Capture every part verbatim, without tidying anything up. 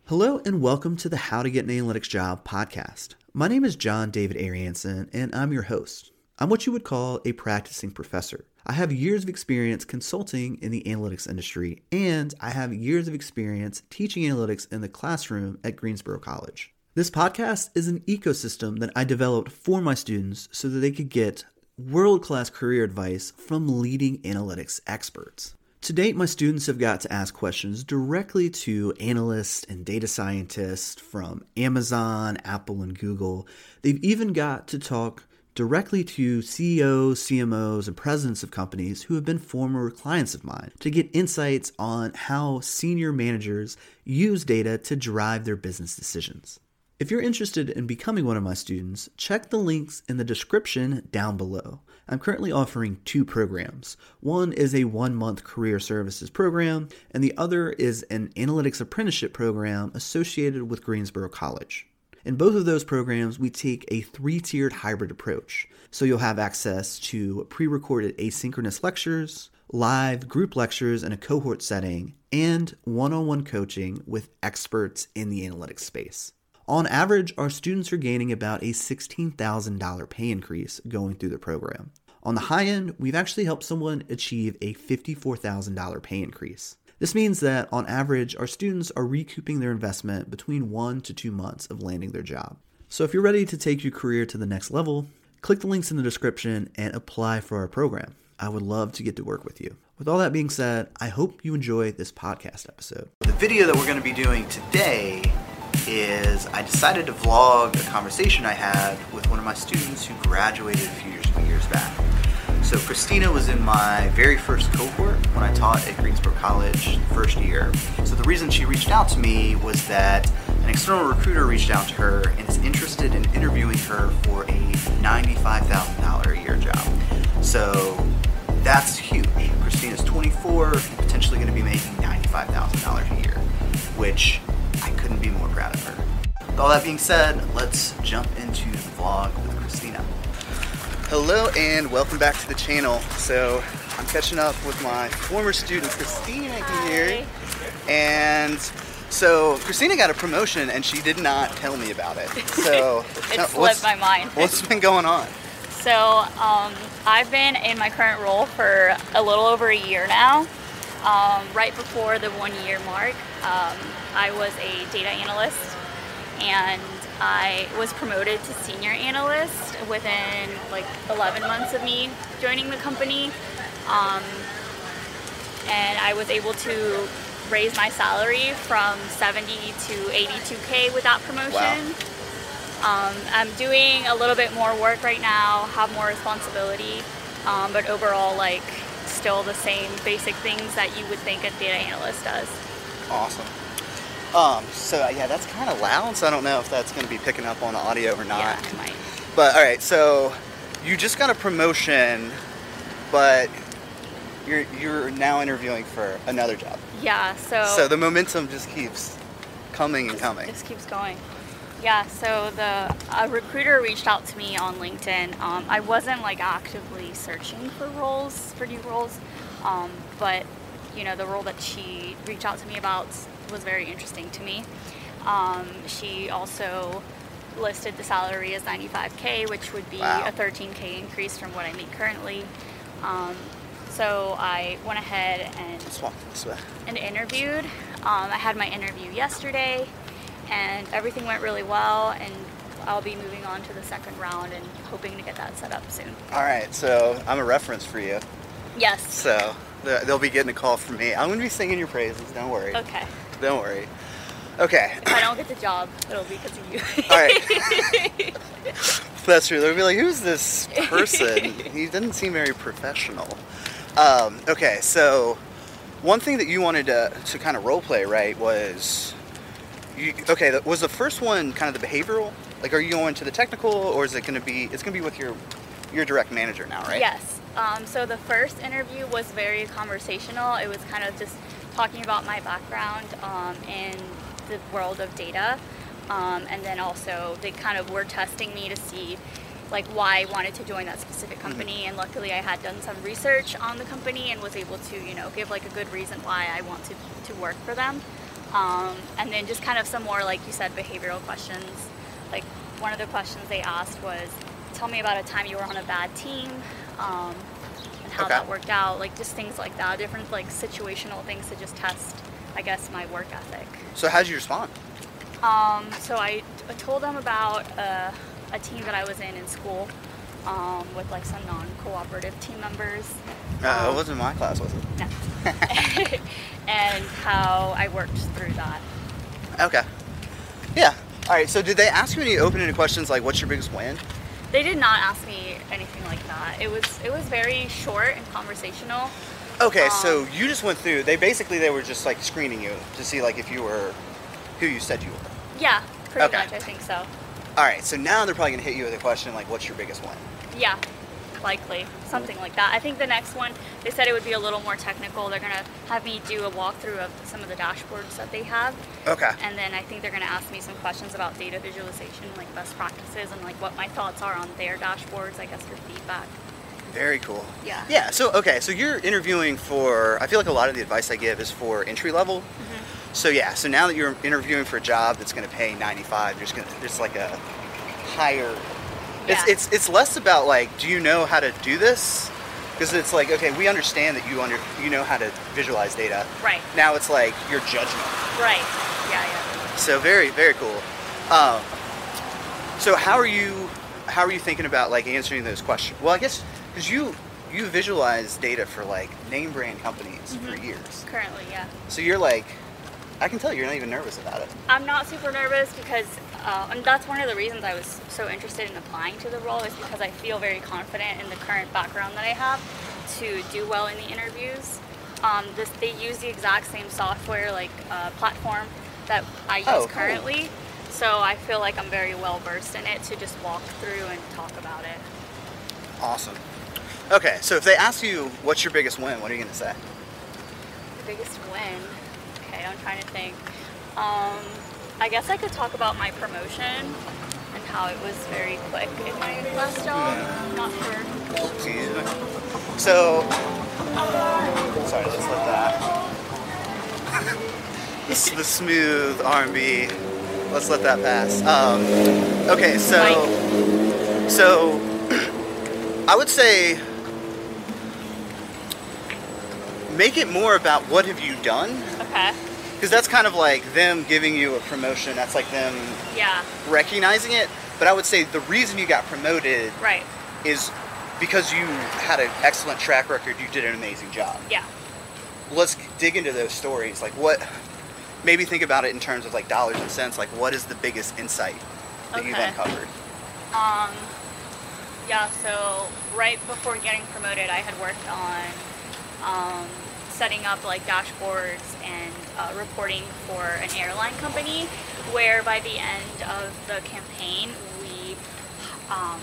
Hello and welcome to the How to Get an Analytics Job podcast. My name is John David Arianson and I'm your host. I'm what you would call a practicing professor. I have years of experience consulting in the analytics industry, and I have years of experience teaching analytics in the classroom at Greensboro College. This podcast is an ecosystem that I developed for my students so that they could get world-class career advice from leading analytics experts. To date, my students have got to ask questions directly to analysts and data scientists from Amazon, Apple, and Google. They've even got to talk directly to C E Os, C M Os, and presidents of companies who have been former clients of mine to get insights on how senior managers use data to drive their business decisions. If you're interested in becoming one of my students, check the links in the description down below. I'm currently offering two programs. One is a one-month career services program, and the other is an analytics apprenticeship program associated with Greensboro College. In both of those programs, we take a three-tiered hybrid approach. So you'll have access to pre-recorded asynchronous lectures, live group lectures in a cohort setting, and one-on-one coaching with experts in the analytics space. On average, our students are gaining about a sixteen thousand dollars pay increase going through the program. On the high end, we've actually helped someone achieve a fifty-four thousand dollars pay increase. This means that on average, our students are recouping their investment between one to two months of landing their job. So if you're ready to take your career to the next level, click the links in the description and apply for our program. I would love to get to work with you. With all that being said, I hope you enjoy this podcast episode. The video that we're going to be doing today is I decided to vlog a conversation I had with one of my students who graduated a few years, few years back. So Christina was in my very first cohort when I taught at Greensboro College the first year. So the reason she reached out to me was that an external recruiter reached out to her and is interested in interviewing her for a ninety-five thousand dollars a year job. So that's huge. Christina's twenty-four and potentially going to be making ninety-five thousand dollars a year, which I couldn't be more proud of her. With all that being said, let's jump into the vlog with Christina. Hello and welcome back to the channel. So I'm catching up with my former student Christina here. And so Christina got a promotion and she did not tell me about it. So it slipped my mind. What's been going on? So um, I've been in my current role for a little over a year now. Um, right before the one year mark, um, I was a data analyst and I was promoted to senior analyst within like eleven months of me joining the company. Um, and I was able to raise my salary from seventy to eighty-two K with that promotion. Wow. Um, I'm doing a little bit more work right now, have more responsibility, um, but overall, like, still the same basic things that you would think a data analyst does. Awesome. Um, so yeah, that's kind of loud, so I don't know if that's going to be picking up on the audio or not. Yeah, it might. But all right, so you just got a promotion, but you're you're now interviewing for another job. Yeah, so So the momentum just keeps coming and just, coming. Just keeps going. Yeah, so the a recruiter reached out to me on LinkedIn. Um, I wasn't like actively searching for roles, for new roles, um, but you know, the role that she reached out to me about was very interesting to me. Um, she also listed the salary as ninety-five K, which would be wow. a thirteen K increase from what I make currently. Um, so I went ahead and, and interviewed. Um, I had my interview yesterday. And everything went really well, and I'll be moving on to the second round and hoping to get that set up soon. All right, so I'm a reference for you. Yes. So they'll be getting a call from me. I'm going to be singing your praises, don't worry. Okay. Don't worry. Okay. If I don't get the job, it'll be because of you. All right. That's true. They'll be like, who's this person? He doesn't seem very professional. Um, okay, so one thing that you wanted to, to kind of role play, right, was... You, okay, was the first one kind of the behavioral? Like, are you going to the technical, or is it going to be? It's going to be with your your direct manager now, right? Yes. Um, so the first interview was very conversational. It was kind of just talking about my background um, in the world of data, um, and then also they kind of were testing me to see like why I wanted to join that specific company. Mm-hmm. And luckily, I had done some research on the company and was able to, you know, give like a good reason why I want to to work for them. Um, and then just kind of some more, like you said, behavioral questions. Like one of the questions they asked was, tell me about a time you were on a bad team, um, and how Okay. that worked out. Like just things like that, different like situational things to just test, I guess, my work ethic. So how'd you respond? Um, so I, I told them about uh, a team that I was in in school, um, with like some non-cooperative team members. Uh, Um, it wasn't my class, was it? No. And how I worked through that. Okay. Yeah. All right. So did they ask you any open-ended questions like, "What's your biggest win"? They did not ask me anything like that. It was it was very short and conversational. Okay. Um, so you just went through. They basically they were just like screening you to see like if you were who you said you were. Yeah, pretty Okay. much. I think so. All right. So now they're probably gonna hit you with a question like, "What's your biggest win?" Yeah, likely something like that. I think the next one they said it would be a little more technical. They're gonna have me do a walkthrough of some of the dashboards that they have. Okay. And then I think they're going to ask me some questions about data visualization, like best practices, and like what my thoughts are on their dashboards, I guess, for feedback. Very cool. Yeah. Yeah. So okay. So you're interviewing for. I feel like a lot of the advice I give is for entry level. Mm-hmm. So yeah. So now that you're interviewing for a job that's going to pay ninety-five, there's going to there's like a higher. It's Yeah. it's it's less about like, do you know how to do this? Because it's like, okay, we understand that you under you know how to visualize data. Right. Now it's like your judgment. Right. Yeah, yeah. So very, very cool. Um, so how are you how are you thinking about like answering those questions? Well, I guess because you you visualize data for like name brand companies for Mhm. years. Currently, yeah. So you're like, I can tell you're not even nervous about it. I'm not super nervous because, uh, and that's one of the reasons I was so interested in applying to the role, is because I feel very confident in the current background that I have to do well in the interviews. Um, this, they use the exact same software, like uh, platform that I use Oh, cool. currently. So I feel like I'm very well versed in it to just walk through and talk about it. Awesome. Okay, so if they ask you what's your biggest win, what are you gonna say? The biggest win. Okay, I'm trying to think. Um, I guess I could talk about my promotion and how it was very quick in my last job. I'm not sure. Excuse me. So, sorry, let's let that. This is the smooth R and B. Let's let that pass. Um, okay, so, so I would say make it more about what have you done. Okay. Because that's kind of like them giving you a promotion. That's like them Yeah. recognizing it. But I would say the reason you got promoted Right. is because you had an excellent track record. You did an amazing job. Yeah. Let's dig into those stories. Like what, maybe think about it in terms of like dollars and cents. Like what is the biggest insight that you've Okay. uncovered? Um, yeah, so right before getting promoted, I had worked on um, setting up like dashboards and uh, reporting for an airline company, where by the end of the campaign, we um,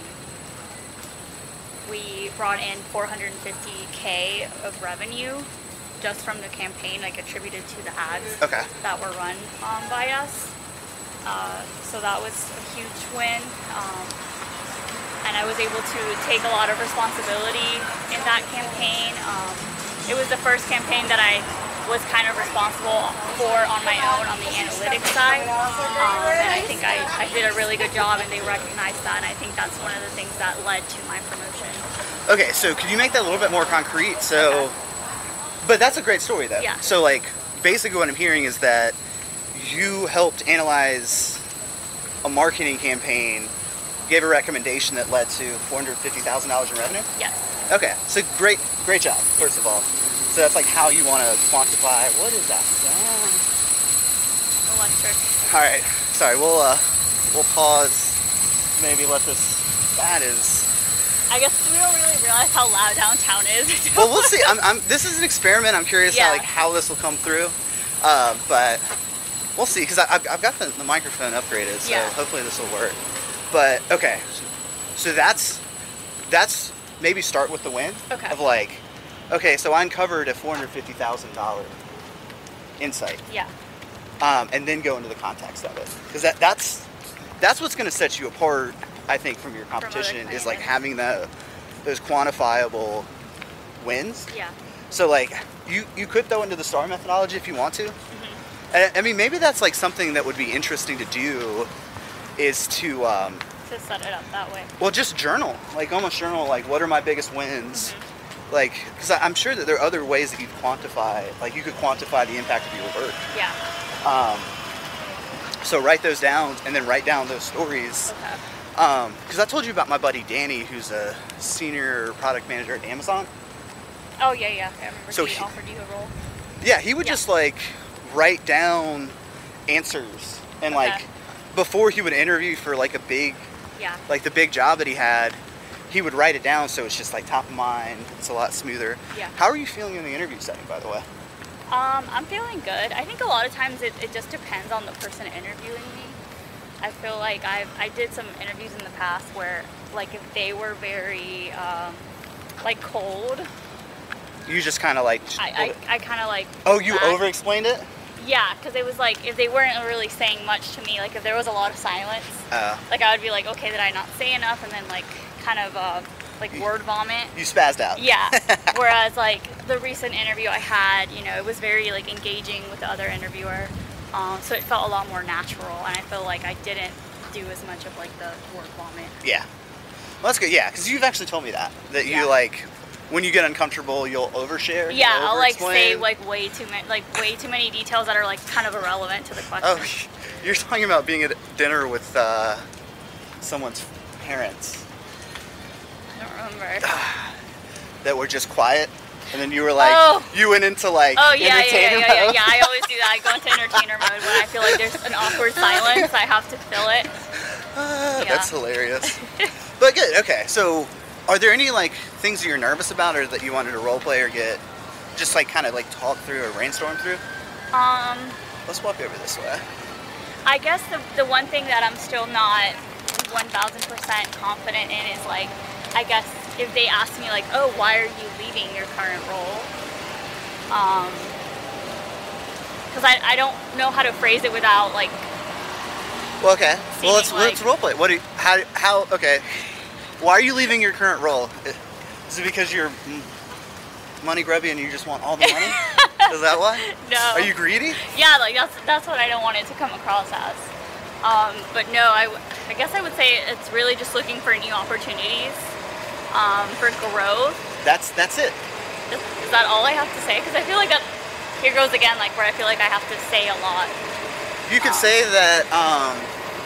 we brought in four hundred fifty K of revenue just from the campaign, like attributed to the ads Okay. that were run um, by us. Uh, so that was a huge win. Um, and I was able to take a lot of responsibility in that campaign. Um, it was the first campaign that I was kind of responsible for on my own on the analytics side. Um, and I think I, I did a really good job, and they recognized that. And I think that's one of the things that led to my promotion. Okay, so could you make that a little bit more concrete? So, but that's a great story though. Yeah. So like, basically what I'm hearing is that you helped analyze a marketing campaign, gave a recommendation that led to four hundred fifty thousand dollars in revenue? Yes. Okay, so great, great job, first of all. So that's like how you want to quantify, what is that sound? Electric. All right, sorry, we'll, uh, we'll pause, maybe let this, that is, I guess we don't really realize how loud downtown is. well, we'll see. I'm, I'm, this is an experiment. I'm curious Yeah. how, like, how this will come through. Uh, but we'll see, because I've, I've got the, the microphone upgraded, so Yeah. hopefully this will work. But, okay, so, so that's, that's maybe start with the win. Okay. Of like, okay, so I uncovered a four hundred fifty thousand dollars insight. Yeah. Um, and then go into the context of it. Because that, that's, that's what's going to set you apart, I think, from your other competition, is like candidates. having the, those quantifiable wins. Yeah. So like, you, you could throw into the STAR methodology if you want to. Mm-hmm. I, I mean, maybe that's like something that would be interesting to do, is to um, to set it up that way. Well, just journal, like almost journal, like what are my biggest wins, mm-hmm. like because I'm sure that there are other ways that you quantify, like you could quantify the impact of your work. Yeah. Um, so write those down and then write down those stories. Okay. Um, because I told you about my buddy Danny, who's a senior product manager at Amazon. Oh yeah, yeah. I remember so he, he offered you a role. Yeah, he would yeah. just like write down answers and okay. like before he would interview for like a big, yeah, like the big job that he had, he would write it down so it's just like top of mind. It's a lot smoother. Yeah. How are you feeling in the interview setting, by the way? Um, I'm feeling good. I think a lot of times it, it just depends on the person interviewing me. I feel like I've I did some interviews in the past where like if they were very um, like cold. You just kind of like. I I, I kind of like. Oh, you back. over-explained it? Yeah, because it was like if they weren't really saying much to me, like if there was a lot of silence, uh, like I would be like, okay, did I not say enough? And then like kind of uh, like you, word vomit. You spazzed out. Yeah. Whereas like the recent interview I had, you know, it was very like engaging with the other interviewer, um, so it felt a lot more natural, and I feel like I didn't do as much of like the word vomit. Yeah. Well, that's good. Yeah, because you've actually told me that that yeah. you like. When you get uncomfortable, you'll overshare. Yeah, you'll I'll like say like way too many, like way too many details that are like kind of irrelevant to the question. Oh, you're talking about being at dinner with uh, someone's parents. I don't remember. That were just quiet, and then you were like, oh. you went into like oh yeah, entertainer yeah, yeah, yeah, mode. yeah, yeah. I always do that. I go into entertainer mode when I feel like there's an awkward silence. I have to fill it. Uh, yeah. That's hilarious. But good. Okay, so. Are there any like things that you're nervous about, or that you wanted to role play or get, just like kind of like talk through or brainstorm through? Um, Let's walk over this way. I guess the the one thing that I'm still not one thousand percent confident in is like, I guess if they ask me like, oh, why are you leaving your current role? Um, because I I don't know how to phrase it without like. Well, okay. Well, let's like, let's role play. What do you, how how okay. Why are you leaving your current role? Is it because you're money grubby and you just want all the money? Is that why? No. Are you greedy? Yeah, like that's that's what I don't want it to come across as. Um, but no, I, I guess I would say it's really just looking for new opportunities, um, for growth. That's that's it. Is, is that all I have to say? Because I feel like that, here goes again, like where I feel like I have to say a lot. You could um, say that um,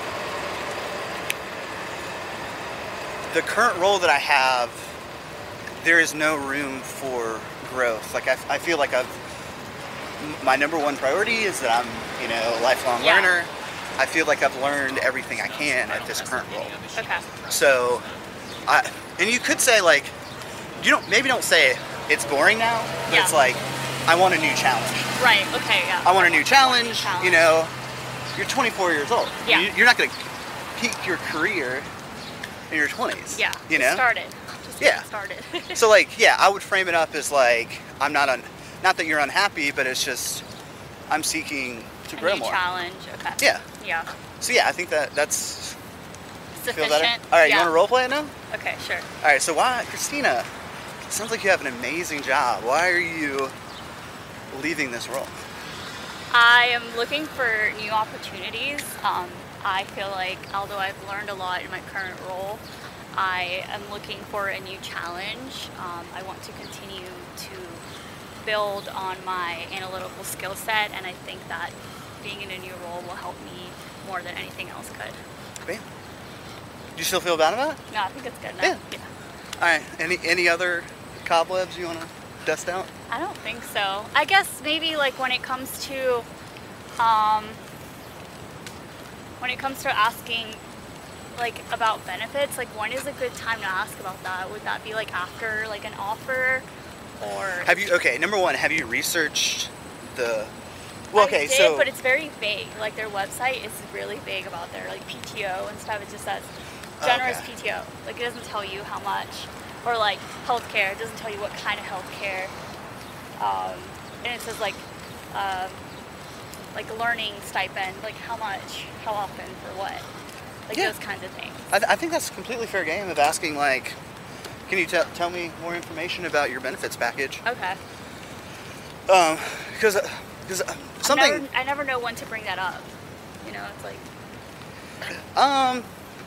the current role that I have, there is no room for growth. Like I, I feel like I've, my number one priority is that I'm, you know, a lifelong yeah. learner. I feel like I've learned everything I can at this current role. Okay. So, I, and you could say like, you don't, maybe don't say it's boring now, but yeah. it's like, I want a new challenge. Right, okay, yeah. I want a new challenge, a new challenge. You know, you're twenty-four years old. Yeah. You, you're not going to peak your career in your twenties. Yeah, you know? Just started. Just yeah. started. So like, yeah, I would frame it up as like, I'm not un, not that you're unhappy, but it's just, I'm seeking to a grow new more. challenge, okay. Yeah. Yeah. So yeah, I think that that's, Sufficient. feel better? All right, yeah. you want to role play it now? Okay, sure. All right, so why, Christina, it sounds like you have an amazing job. Why are you leaving this role? I am looking for new opportunities. Um, I feel like although I've learned a lot in my current role, I am looking for a new challenge. Um, I want to continue to build on my analytical skill set, and I think that being in a new role will help me more than anything else could. Bam. Do you still feel bad about it? No, I think it's good now. Yeah. yeah. All right, any any other cobwebs you want to dust out? I don't think so. I guess maybe like when it comes to, um, when it comes to asking like about benefits, like when is a good time to ask about that? Would that be like after like an offer, or Have you, okay, number one, have you researched the, well, okay, I did, so. but it's very vague. Like their website is really vague about their like P T O and stuff. It just says generous Okay. P T O. Like it doesn't tell you how much, or like healthcare. It doesn't tell you what kind of healthcare. Um, and it says like, um, like learning stipend, like how much, how often, for what, like Yeah. those kinds of things. I, th- I think that's a completely fair game of asking, like, can you t- tell me more information about your benefits package? Okay. Um, because because something. Never, I never know when to bring that up. You know, it's like. Um,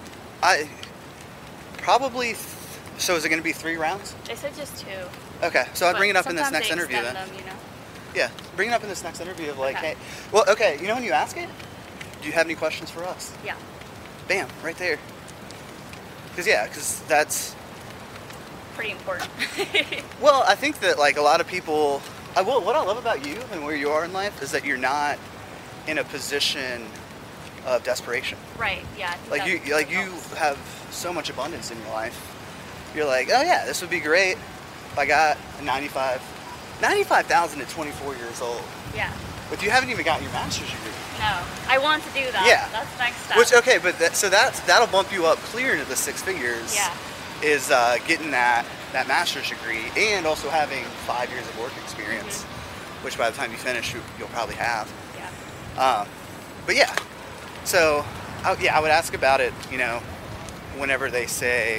I probably. So is it going to be three rounds? They said just two. Okay, so I'll bring it up in this next they interview then. them, you know? Yeah, bring it up in this next interview of like, Okay. hey, well, okay, you know when you ask it, do you have any questions for us? Yeah. Bam, right there. Because yeah, because that's pretty important. Well, I think that like a lot of people, I will, what I love about you and where you are in life is that you're not in a position of desperation. Right. Yeah. Like you, like you have so much abundance in your life. You're like, oh yeah, this would be great if I got a ninety-five, ninety-five thousand at twenty-four years old. Yeah. But you haven't even gotten your master's degree. No, I want to do that. Yeah. That's the next step. Which okay, but that, so that's that'll bump you up clear into the six figures. Yeah. Is uh, getting that that master's degree and also having five years of work experience, mm-hmm. which by the time you finish, you, you'll probably have. Yeah. Um, but yeah, so I, yeah, I would ask about it. You know, whenever they say,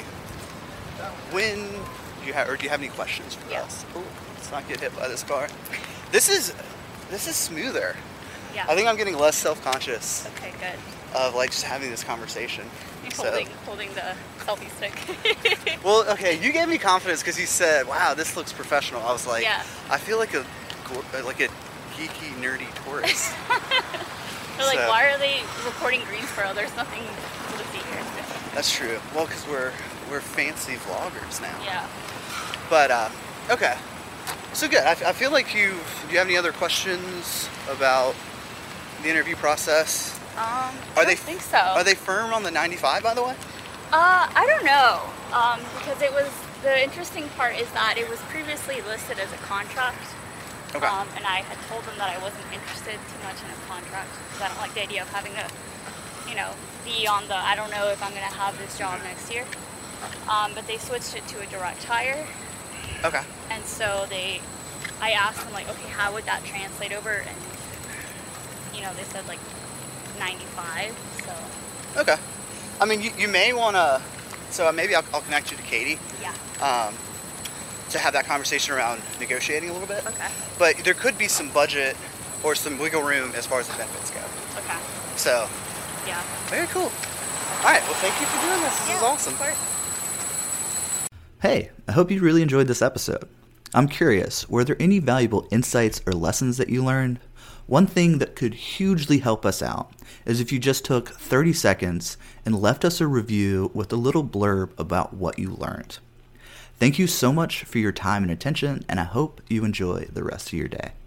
when do you have, or do you have any questions for yeah. us? Ooh, let's not get hit by this car. This is this is smoother. Yeah. I think I'm getting less self-conscious. Okay, good. Of like just having this conversation. You're so. holding, holding the selfie stick. Well, okay, you gave me confidence because you said, "Wow, this looks professional." I was like, yeah. I feel like a like a geeky, nerdy tourist. They're like, so, why are they recording Greensboro? There's nothing to see here. That's true. Well, because we're we're fancy vloggers now. Yeah. But uh, okay, so good. I, I feel like you. Do you have any other questions about the interview process? Um, I are don't they, think so. Are they firm on the ninety-five, by the way? Uh, I don't know. Um, because it was, the interesting part is that it was previously listed as a contract. Okay. Um, and I had told them that I wasn't interested too much in a contract because I don't like the idea of having to, you know, be on the, I don't know if I'm going to have this job next year. Um, but they switched it to a direct hire. Okay. And so they, I asked them like, okay, how would that translate over? And, you know, they said like ninety-five, so. Okay. I mean, you, you may want to, so maybe I'll, I'll connect you to Katie. Yeah. Um, to have that conversation around negotiating a little bit. Okay. But there could be some budget or some wiggle room as far as the benefits go. Okay. So. Yeah. Very cool. All right. Well, thank you for doing this. This yeah, is awesome. Of course. Hey, I hope you really enjoyed this episode. I'm curious, were there any valuable insights or lessons that you learned? One thing that could hugely help us out is if you just took thirty seconds and left us a review with a little blurb about what you learned. Thank you so much for your time and attention, and I hope you enjoy the rest of your day.